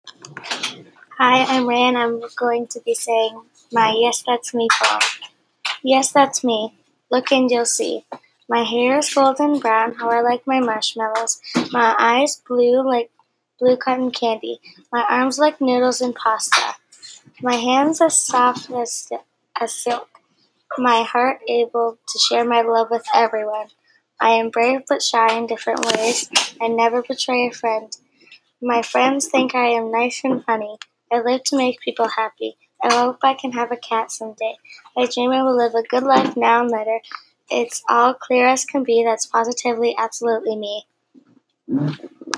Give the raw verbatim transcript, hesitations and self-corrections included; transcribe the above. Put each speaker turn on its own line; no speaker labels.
Hi, I'm Ray and I'm going to be saying my Yes That's Me poem. Yes, that's me. Look and you'll see. My hair is golden brown, how I like my marshmallows. My eyes blue like blue cotton candy. My arms like noodles and pasta. My hands as soft as, as silk. My heart able to share my love with everyone. I am brave but shy in different ways. I never betray a friend. My friends think I am nice and funny. I live to make people happy. I hope I can have a cat someday. I dream I will live a good life now and later. It's all clear as can be. That's positively, absolutely me.